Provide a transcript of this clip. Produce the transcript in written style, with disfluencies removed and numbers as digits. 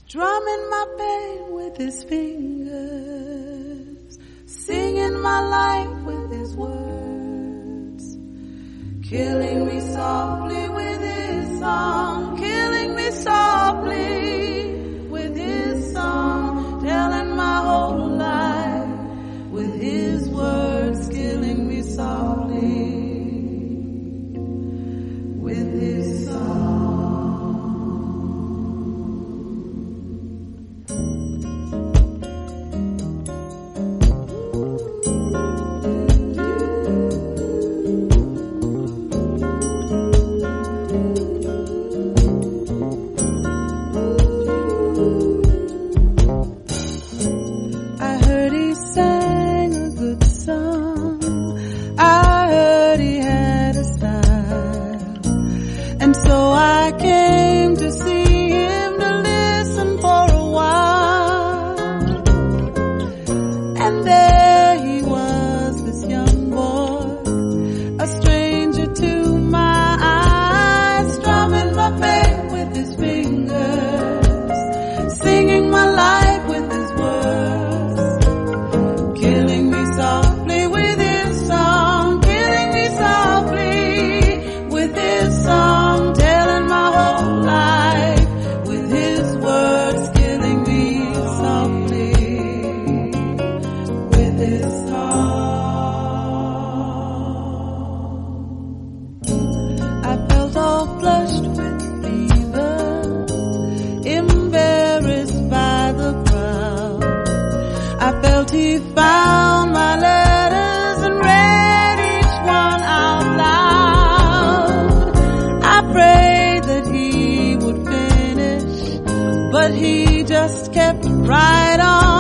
Drumming my pain with his fingers, singing my life with his words, killing me softly with his song, killing me softly with his song, telling my whole life with his words, killing me softly with his song. He found my letters and read each one out loud. I prayed that he would finish, but he just kept right on.